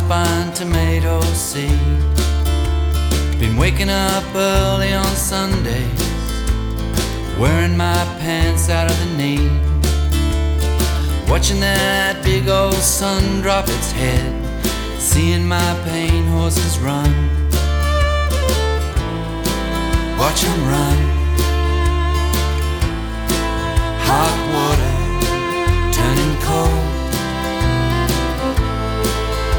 spine tomato seed. Been waking up early on Sundays, wearing my pants out of the knee, watching that big old sun drop its head, seeing my pain horses run. Watch 'em run.